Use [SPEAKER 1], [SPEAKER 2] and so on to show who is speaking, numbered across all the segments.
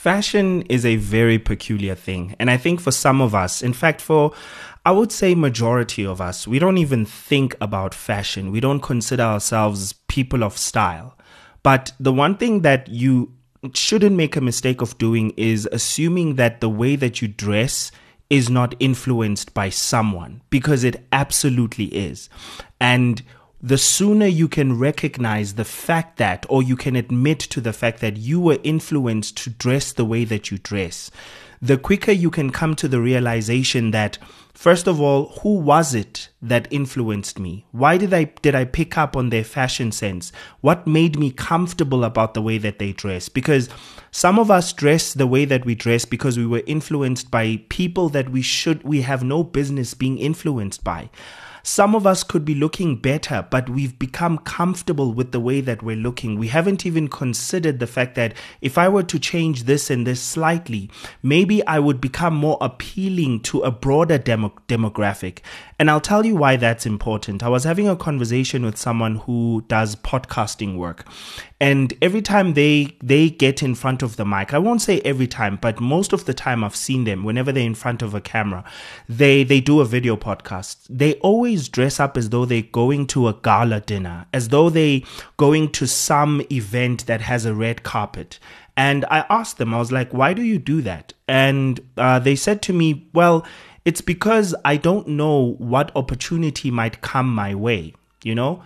[SPEAKER 1] Fashion is a very peculiar thing. And I think for some of us, in fact, I would say majority of us, we don't even think about fashion. We don't consider ourselves people of style. But the one thing that you shouldn't make a mistake of doing is assuming that the way that you dress is not influenced by someone, because it absolutely is. And the sooner you can recognize the fact that, or you can admit to the fact that you were influenced to dress the way that you dress, the quicker you can come to the realization that, first of all, who was it that influenced me? Why did I pick up on their fashion sense? What made me comfortable about the way that they dress? Because some of us dress the way that we dress because we were influenced by people that we have no business being influenced by. Some of us could be looking better, but we've become comfortable with the way that we're looking. We haven't even considered the fact that if I were to change this and this slightly, maybe I would become more appealing to a broader demographic. And I'll tell you why that's important. I was having a conversation with someone who does podcasting work. And every time they get in front of the mic, I won't say every time, but most of the time I've seen them, whenever they're in front of a camera, they do a video podcast. They always dress up as though they're going to a gala dinner, as though they're going to some event that has a red carpet. And I asked them, I was like, why do you do that? And they said to me, well, it's because I don't know what opportunity might come my way, you know?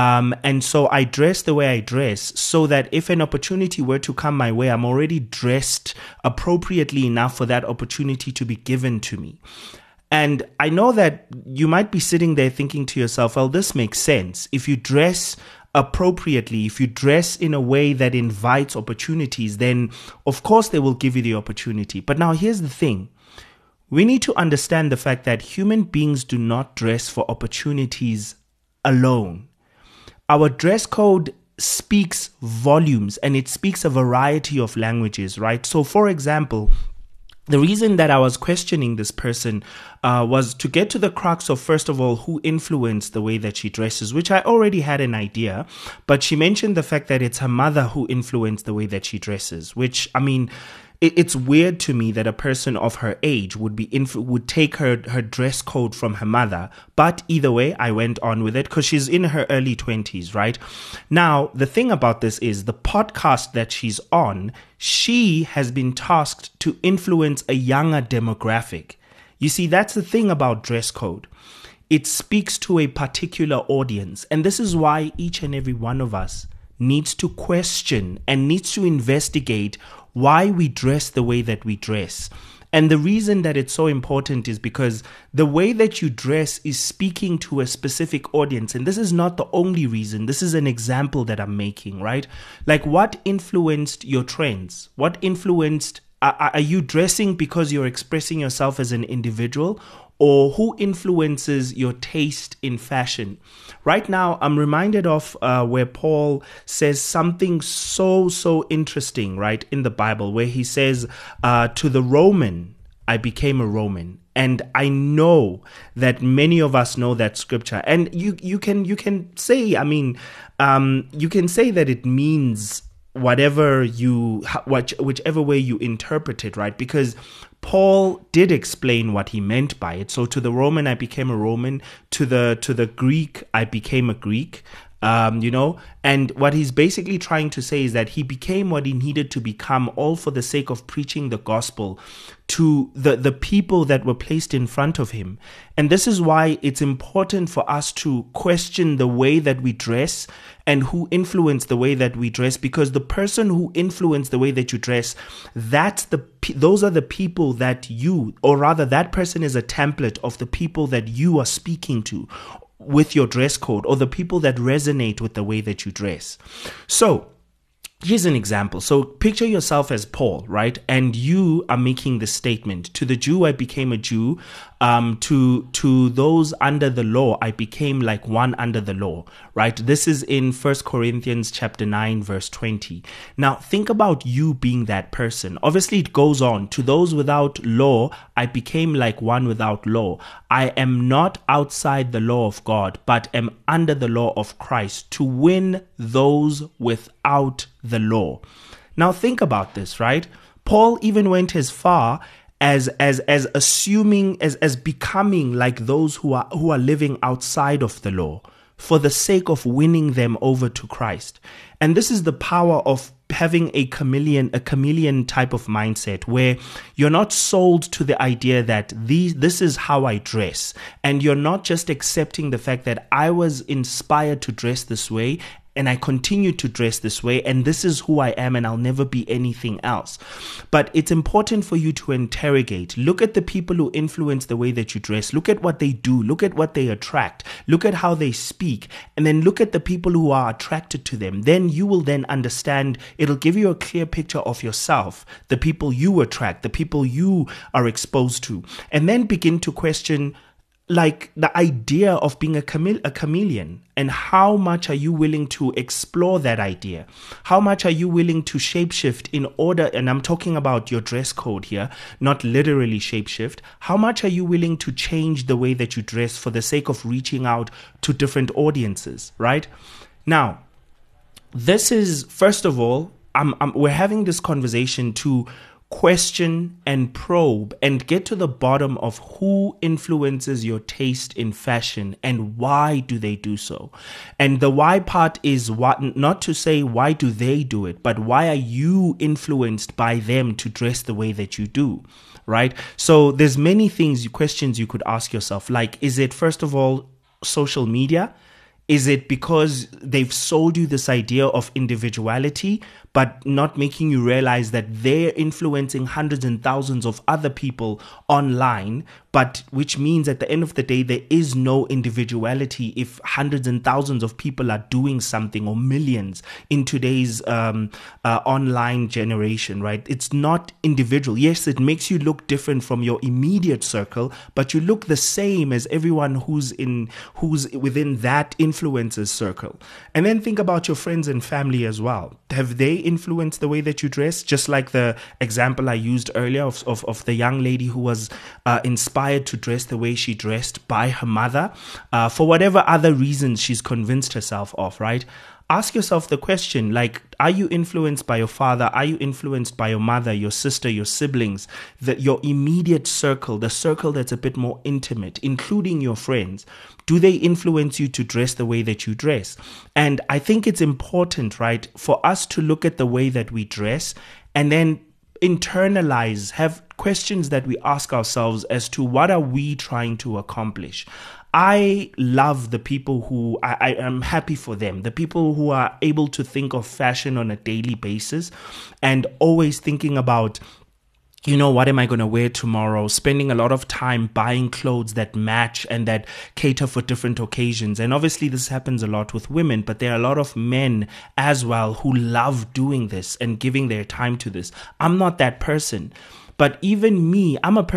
[SPEAKER 1] And so I dress the way I dress so that if an opportunity were to come my way, I'm already dressed appropriately enough for that opportunity to be given to me. And I know that you might be sitting there thinking to yourself, well, this makes sense. If you dress appropriately, if you dress in a way that invites opportunities, then of course they will give you the opportunity. But now here's the thing. We need to understand the fact that human beings do not dress for opportunities alone. Our dress code speaks volumes, and it speaks a variety of languages, right? So, for example, the reason that I was questioning this person was to get to the crux of, first of all, who influenced the way that she dresses, which I already had an idea. But she mentioned the fact that it's her mother who influenced the way that she dresses, which, I mean, it's weird to me that a person of her age would take her dress code from her mother. But either way, I went on with it because she's in her early 20s, right? Now, the thing about this is the podcast that she's on, she has been tasked to influence a younger demographic. You see, that's the thing about dress code. It speaks to a particular audience. And this is why each and every one of us needs to question and needs to investigate why we dress the way that we dress. And the reason that it's so important is because the way that you dress is speaking to a specific audience. And this is not the only reason. This is an example that I'm making, right? Like, what influenced your trends? What influenced, are you dressing because you're expressing yourself as an individual? Or who influences your taste in fashion? Right now, I'm reminded of where Paul says something so interesting, right, in the Bible, where he says, to the Roman, I became a Roman. And I know that many of us know that scripture. And you can say, I mean, you can say that it means whichever way you interpret it, right? Because Paul did explain what he meant by it. So to the Roman, I became a Roman. To the Greek, I became a Greek. And what he's basically trying to say is that he became what he needed to become, all for the sake of preaching the gospel to the people that were placed in front of him. And this is why it's important for us to question the way that we dress and who influenced the way that we dress, because the person who influenced the way that you dress, those are the people that that person is a template of the people that you are speaking to with your dress code, or the people that resonate with the way that you dress. So here's an example. So picture yourself as Paul, right? And you are making this statement: to the Jew, I became a Jew. To those under the law, I became like one under the law, right? This is in 1 Corinthians chapter 9, verse 20. Now, think about you being that person. Obviously, it goes on. To those without law, I became like one without law. I am not outside the law of God, but am under the law of Christ to win those without the law. Now, think about this, right? Paul even went as far as assuming, as becoming like those who are living outside of the law, for the sake of winning them over to Christ. And this is the power of having a chameleon type of mindset, where you're not sold to the idea that this is how I dress, and you're not just accepting the fact that I was inspired to dress this way and I continue to dress this way, and this is who I am, and I'll never be anything else. But it's important for you to interrogate. Look at the people who influence the way that you dress. Look at what they do. Look at what they attract. Look at how they speak. And then look at the people who are attracted to them. Then you will then understand. It'll give you a clear picture of yourself, the people you attract, the people you are exposed to. And then begin to question, like, the idea of being a chameleon, and how much are you willing to explore that idea? How much are you willing to shapeshift in order, and I'm talking about your dress code here, not literally shapeshift. How much are you willing to change the way that you dress for the sake of reaching out to different audiences, right? Now, this is, first of all, we're having this conversation to question and probe and get to the bottom of who influences your taste in fashion and why do they do so. And the why part is what, not to say why do they do it, but why are you influenced by them to dress the way that you do, right? So there's many questions you could ask yourself, like, is it, first of all, social media? Is it because they've sold you this idea of individuality, but not making you realize that they're influencing hundreds and thousands of other people online, but which means at the end of the day, there is no individuality if hundreds and thousands of people are doing something, or millions in today's online generation, right? It's not individual. Yes, it makes you look different from your immediate circle, but you look the same as everyone who's within that influencer's circle. And then think about your friends and family as well. Have they influence the way that you dress? Just like the example I used earlier of the young lady who was inspired to dress the way she dressed by her mother, for whatever other reasons she's convinced herself of, right? Ask yourself the question, like, are you influenced by your father? Are you influenced by your mother, your sister, your siblings, your immediate circle, the circle that's a bit more intimate, including your friends? Do they influence you to dress the way that you dress? And I think it's important, right, for us to look at the way that we dress and then internalize, have questions that we ask ourselves as to what are we trying to accomplish. I love the people who I am happy for them, the people who are able to think of fashion on a daily basis and always thinking about, you know, what am I going to wear tomorrow? Spending a lot of time buying clothes that match and that cater for different occasions. And obviously this happens a lot with women, but there are a lot of men as well who love doing this and giving their time to this. I'm not that person. But even me, I'm quite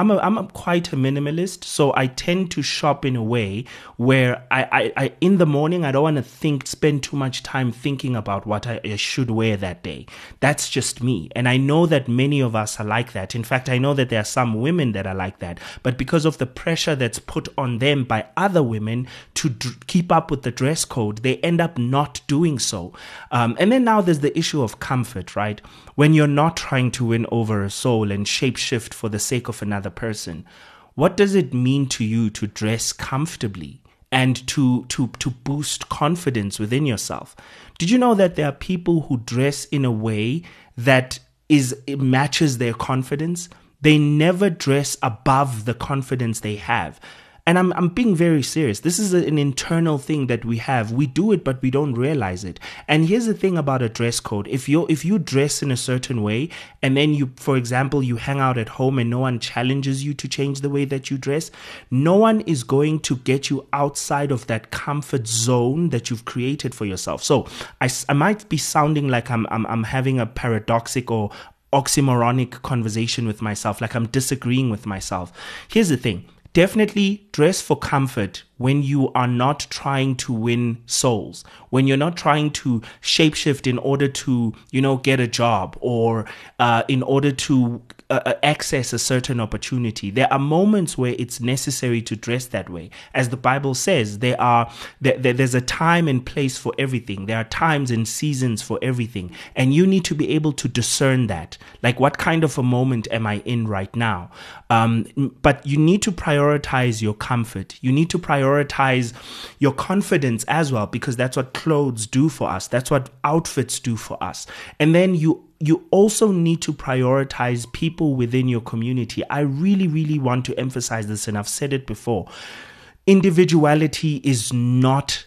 [SPEAKER 1] a minimalist, so I tend to shop in a way where I in the morning, I don't want to spend too much time thinking about what I should wear that day. That's just me. And I know that many of us are like that. In fact, I know that there are some women that are like that. But because of the pressure that's put on them by other women to keep up with the dress code, they end up not doing so. And then now there's the issue of comfort, right? When you're not trying to win over a soul and shapeshift for the sake of another person, what does it mean to you to dress comfortably and to boost confidence within yourself? Did you know that there are people who dress in a way that it matches their confidence? They never dress above the confidence they have. And I'm being very serious. This is an internal thing that we have. We do it, but we don't realize it. And here's the thing about a dress code. If you dress in a certain way, and then you, for example, you hang out at home and no one challenges you to change the way that you dress, no one is going to get you outside of that comfort zone that you've created for yourself. So I might be sounding like I'm having a paradoxic or oxymoronic conversation with myself, like I'm disagreeing with myself. Here's the thing. Definitely dress for comfort when you are not trying to win souls, when you're not trying to shapeshift in order to, get a job or in order to access a certain opportunity. There are moments where it's necessary to dress that way. As the Bible says, there's a time and place for everything. There are times and seasons for everything. And you need to be able to discern that. Like, what kind of a moment am I in right now? But you need to prioritize your comfort. You need to prioritize your confidence as well, because that's what clothes do for us. That's what outfits do for us. And then you also need to prioritize people within your community. I really, really want to emphasize this, and I've said it before. Individuality is not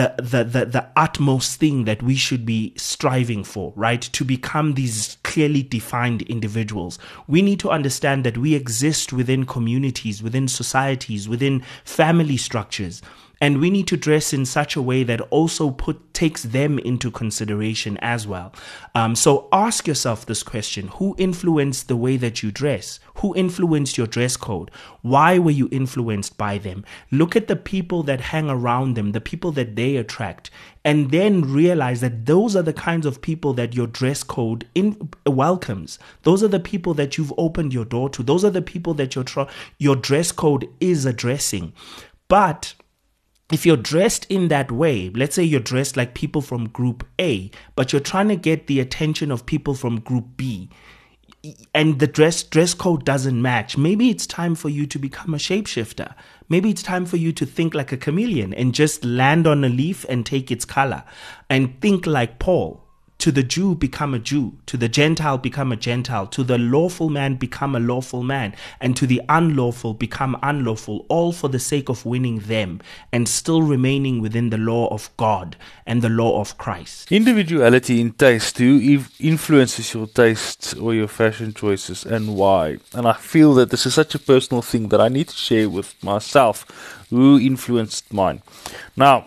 [SPEAKER 1] the utmost thing that we should be striving for, right? To become these clearly defined individuals. We need to understand that we exist within communities, within societies, within family structures. And we need to dress in such a way that also takes them into consideration as well. So ask yourself this question: who influenced the way that you dress? Who influenced your dress code? Why were you influenced by them? Look at the people that hang around them, the people that they attract, and then realize that those are the kinds of people that your dress code welcomes. Those are the people that you've opened your door to. Those are the people that your dress code is addressing. But if you're dressed in that way, let's say you're dressed like people from group A, but you're trying to get the attention of people from group B, and the dress code doesn't match, maybe it's time for you to become a shapeshifter. Maybe it's time for you to think like a chameleon and just land on a leaf and take its color and think like Paul. To the Jew, become a Jew. To the Gentile, become a Gentile. To the lawful man, become a lawful man. And to the unlawful, become unlawful, all for the sake of winning them and still remaining within the law of God and the law of Christ.
[SPEAKER 2] Individuality in taste. Who influences your tastes or your fashion choices, and why? And I feel that this is such a personal thing that I need to share with myself. Who influenced mine? Now,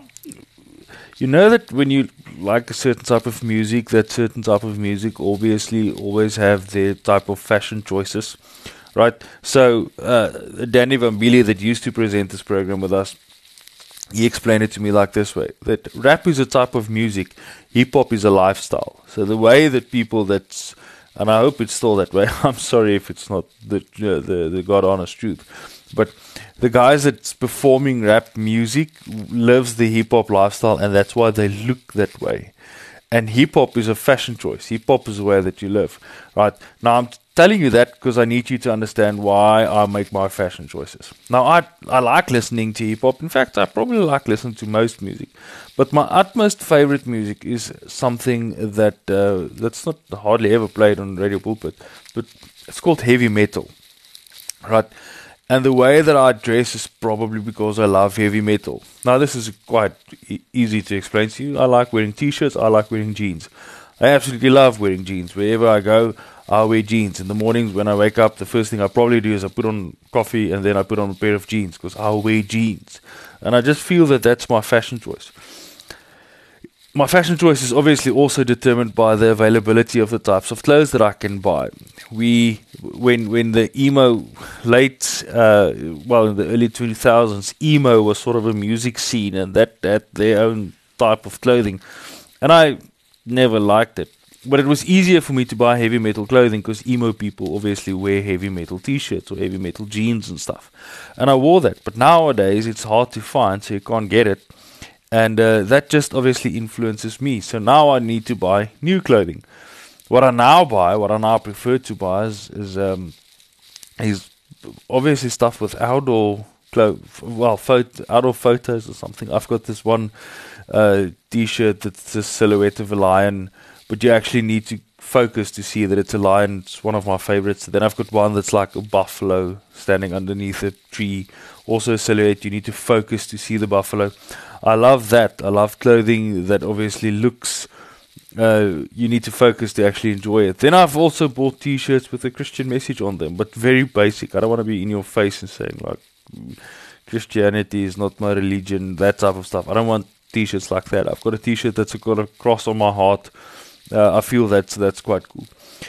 [SPEAKER 2] you know that when you like a certain type of music, that certain type of music obviously always have their type of fashion choices, right? So Danny Van Billy, that used to present this program with us, he explained it to me like this way: that rap is a type of music, hip-hop is a lifestyle. So the way that people and I hope it's still that way, I'm sorry if it's not the God-honest truth, but the guys that's performing rap music lives the hip-hop lifestyle, and that's why they look that way. And hip-hop is a fashion choice. Hip-hop is the way that you live, right? Now, I'm telling you that because I need you to understand why I make my fashion choices. Now, I like listening to hip-hop. In fact, I probably like listening to most music. But my utmost favorite music is something that's not hardly ever played on Radio Pulpit, but it's called heavy metal, right? And the way that I dress is probably because I love heavy metal. Now, this is quite easy to explain to you. I like wearing t-shirts. I like wearing jeans. I absolutely love wearing jeans. Wherever I go, I wear jeans. In the mornings when I wake up, the first thing I probably do is I put on coffee and then I put on a pair of jeans because I wear jeans. And I just feel that that's my fashion choice. My fashion choice is obviously also determined by the availability of the types of clothes that I can buy. When the emo in the early 2000s, emo was sort of a music scene, and that had their own type of clothing. And I never liked it. But it was easier for me to buy heavy metal clothing because emo people obviously wear heavy metal t-shirts or heavy metal jeans and stuff. And I wore that. But nowadays it's hard to find, so you can't get it. And that just obviously influences me. So now I need to buy new clothing. What I now prefer to buy is obviously stuff with outdoor outdoor photos or something. I've got this one t-shirt that's the silhouette of a lion, but you actually need to focus to see that it's a lion. It's one of my favorites. Then I've got one that's like a buffalo standing underneath a tree. Also a silhouette, you need to focus to see the buffalo. I love that. I love clothing that obviously looks, you need to focus to actually enjoy it. Then I've also bought t-shirts with a Christian message on them, but very basic. I don't want to be in your face and saying like, Christianity is not my religion, that type of stuff. I don't want t-shirts like that. I've got a t-shirt that's got a cross on my heart. I feel that's quite cool.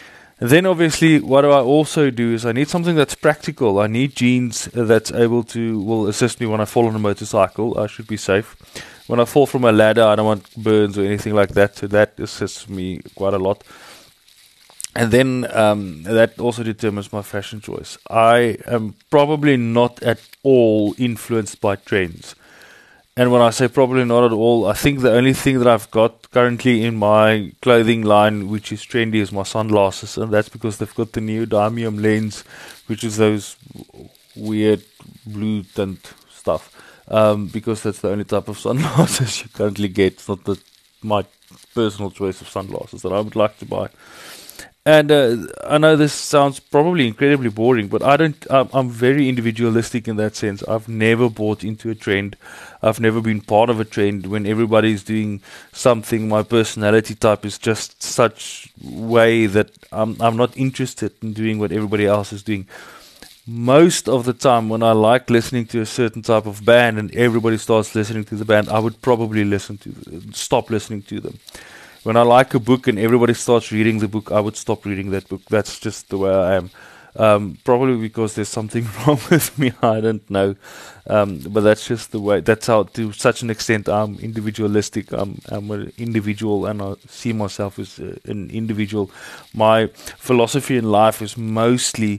[SPEAKER 2] Then obviously what do I also do is I need something that's practical. I need jeans that's able to will assist me when I fall on a motorcycle. I should be safe. When I fall from a ladder, I don't want burns or anything like that. So that assists me quite a lot. And then that also determines my fashion choice. I am probably not at all influenced by trends. And when I say probably not at all, I think the only thing that I've got currently in my clothing line which is trendy is my sunglasses, and that's because they've got the neodymium lens, which is those weird blue tint stuff. Because that's the only type of sunglasses you currently get. It's not my personal choice of sunglasses that I would like to buy. And I know this sounds probably incredibly boring, but I'm very individualistic in that sense. I've never bought into a trend. I've never been part of a trend. When everybody's doing something, my personality type is just such way that I'm not interested in doing what everybody else is doing. Most of the time, when I like listening to a certain type of band and everybody starts listening to the band, I would probably stop listening to them. When I like a book and everybody starts reading the book, I would stop reading that book. That's just the way I am. Probably because there's something wrong with me. I don't know. But that's just the way. That's how, to such an extent, I'm individualistic. I'm an individual and I see myself as an individual. My philosophy in life is mostly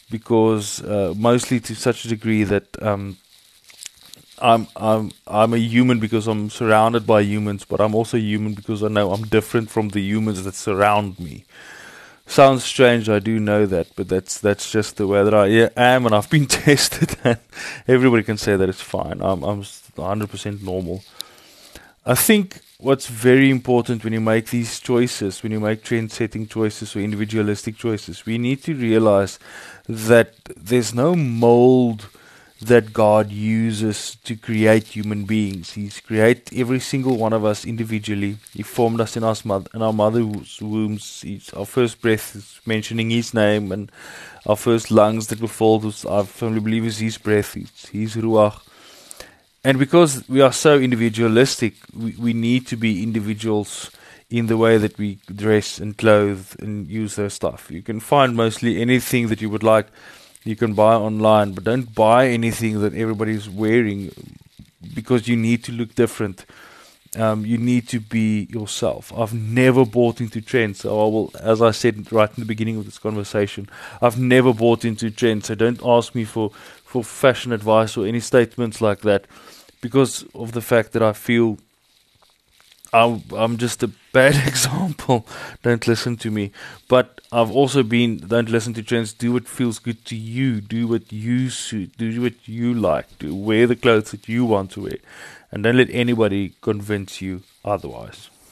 [SPEAKER 2] to such a degree that I'm a human because I'm surrounded by humans, but I'm also human because I know I'm different from the humans that surround me. Sounds strange, I do know that, but that's just the way that I am, and I've been tested, and everybody can say that it's fine. I'm 100% normal. I think what's very important when you make these choices, when you make trend-setting choices or individualistic choices, we need to realize that there's no mold that God uses to create human beings. He's created every single one of us individually. He formed us in our mother's wombs. Our first breath is mentioning His name, and our first lungs that were formed, I firmly believe, is His breath. It's His ruach. And because we are so individualistic, we need to be individuals in the way that we dress and clothe and use their stuff. You can find mostly anything that you would like. You can buy online, but don't buy anything that everybody's wearing because you need to look different. You need to be yourself. I've never bought into trends. So as I said right in the beginning of this conversation, I've never bought into trends. So don't ask me for fashion advice or any statements like that, because of the fact that I feel I'm just a bad example. Don't listen to me. But I've also don't listen to trends. Do what feels good to you. Do what you suit. Do what you like. Wear the clothes that you want to wear. And don't let anybody convince you otherwise.